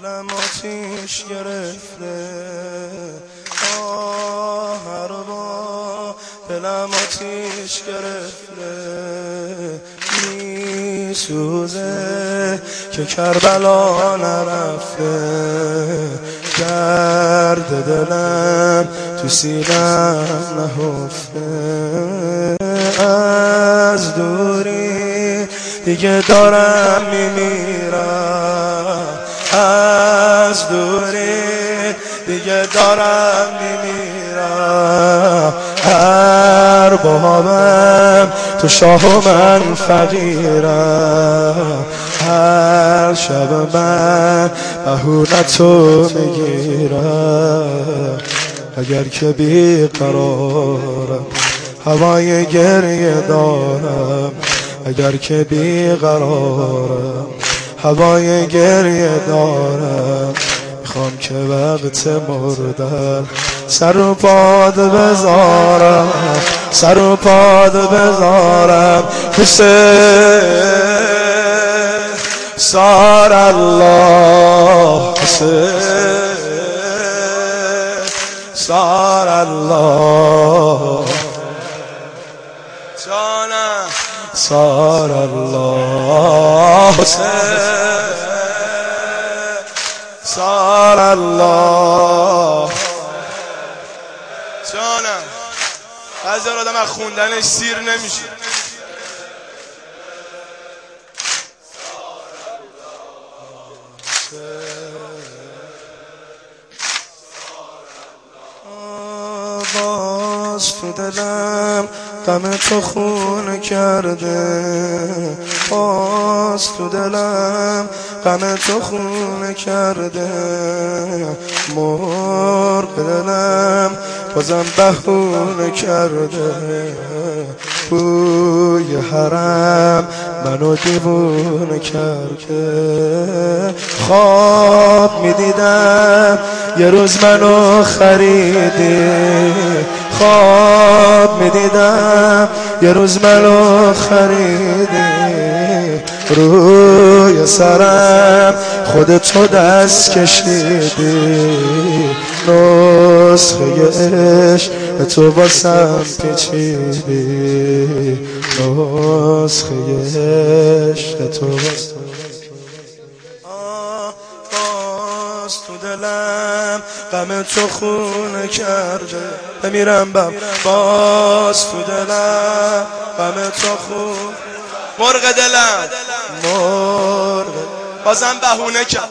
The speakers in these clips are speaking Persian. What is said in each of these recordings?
دلم آتیش گرفته هر بار دلم آتیش گرفته میسوزه که کربلا نرفته درد دلم تو سینم نهفته از دوری دیگه دارم میمیرم از دوری دیگه دارم میمیرم هر بابم تو شاه و من فقیرم هر شب من بهونتو میگیرم اگر که بیقرارم هوای گریه دارم اگر که بیقرارم هوای گریه دارم میخوام که وقت مردن سر و پاد بذارم سر و پاد بذارم حسین سار الله حسین سار الله جانم سار الله حسین سار الله جانم بعضی آدم از خوندنش سیر نمیشه باز تو دلم غم تو خون کرده باز تو دلم غم تو خون کرده مرغ دلم بازم بهونه کرده بوی حرم منو دیوونه کرده خواب میدیدم یه روز منو خریدی خواب میدیدم یه روز منو خریدی روی سرم خودتو دست کشیدی نسخه عشق تو واسم پیچیدی نسخه عشق تو واسم باز تو دلم غم تو خونه کرده بمیرم باز تو دلم غم تو خون مرغ دلم مرغ بازم بهونه کرد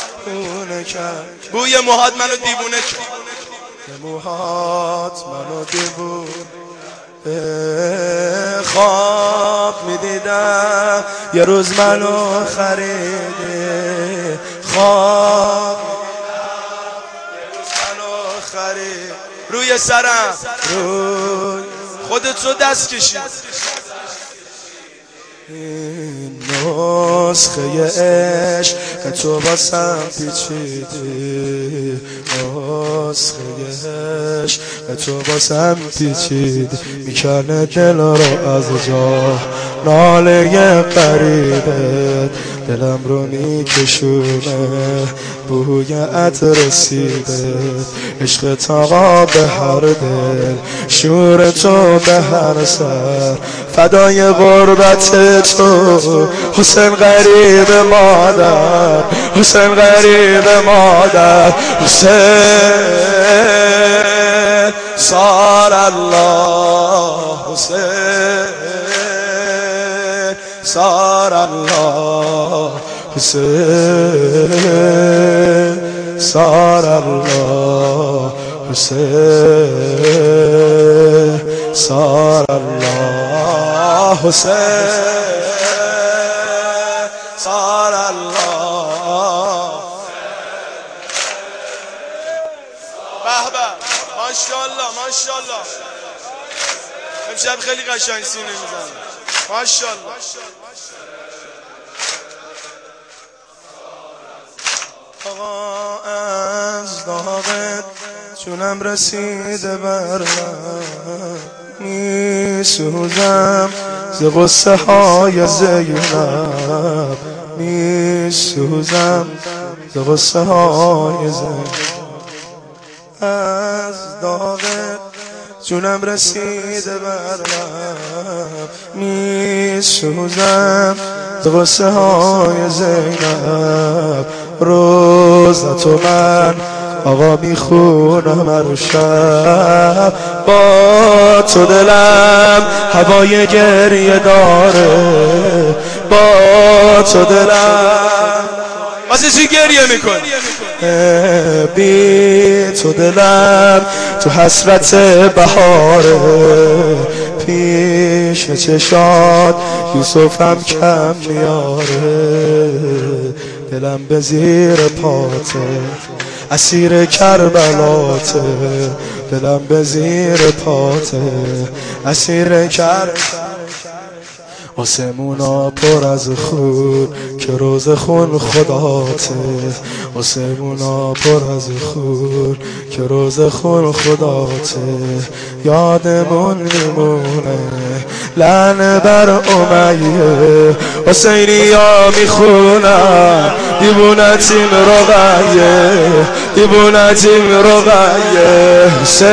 بوی موهات منو دیوونه کرد موهات منو دیوونه خواب میدیدم یه روز منو خریدی خواب یه روز منو خرید روی سرم روی خودتو دست کشید نسخه عشق تو واسم پیچیدی نسخه عشق تو واسم پیچیدی میکنه دل رو از جا ناله قریبت دلم رو میکشونه بوی عطر رسیده عشق تا به هر دل شور تو به هر سر فدای غربت تو حسین غریب مادر حسین غریب مادر حسین سار الله حسین سار الله حسین سار الله حسین سار الله حسین سار الله به به ماشاءالله ماشاءالله امشب خیلی قشنگ سینه میزنه ماشاءالله آقا از داغت چونم رسیده بر من میسوزم ز غصه های زینب میسوزم غصه های زنگ از داغ جونم رسیده بر لب می سوزم غصه های زینب روزت و من آقا میخونم هر شب با تو دلم هوای گریه داره با تو دلم واسه چی گریه میکن بی تو دلم تو حسرت بهاره پیش چشات یوسفم کم میاره دلم به زیر پاته اسیر کربلاته دلم به زیر پاته اسیر آسمونا پر از خون که روز خون خداته آسمونا پر از خون که روز خون خداته یادمون میمونه لعنه بر امیه حسینی یا میخونم دیوونتیم رقیه دیوونتیم رقیه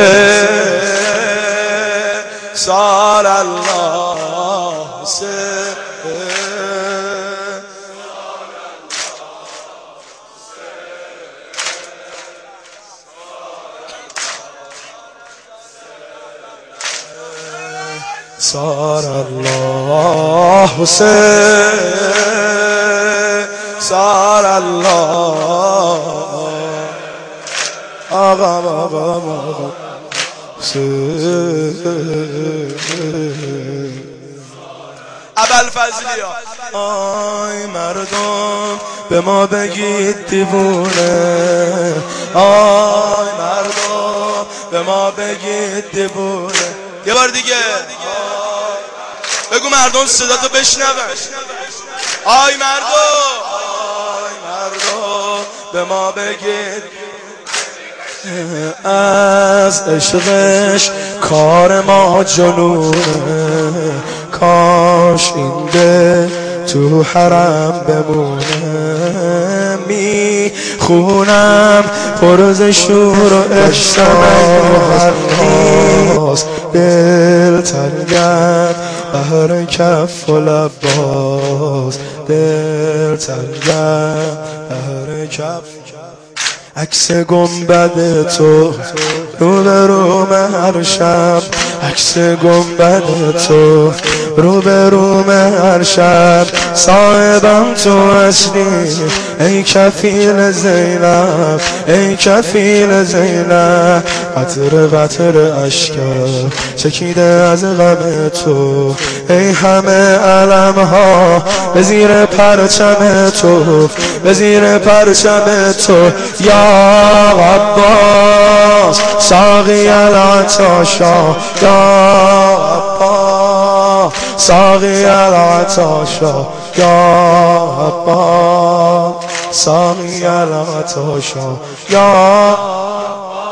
سال الله سار الله حسین سار الله آقا ابوالفضلیا آی مردم به ما بگید دیوونه آی مردم به ما بگید دیوونه یه بار دیگه بگو مردم صدا تو بشنون آی مردم به ما بگید از عشقش کار ما جنونه کاش این دل تو حرم بمونه میخونم پرز شور و احساس دل تنگم بهر کف و لباس دل تنگم بهر کف عکس گنبد تو رو به رو هر شب عکس گنبد تو رو به رو هر شب صاحبم تو اصلی ای کفیل زینب ای کفیل زینب قطر قطر اشکم چکیده از غم تو ای همه علم ها به زیر پرچم تو به زیر پرچم تو یا عباس ساقی العطاشا یا عباس ساقی العطاشا یا عباس ساقی العطاشا یا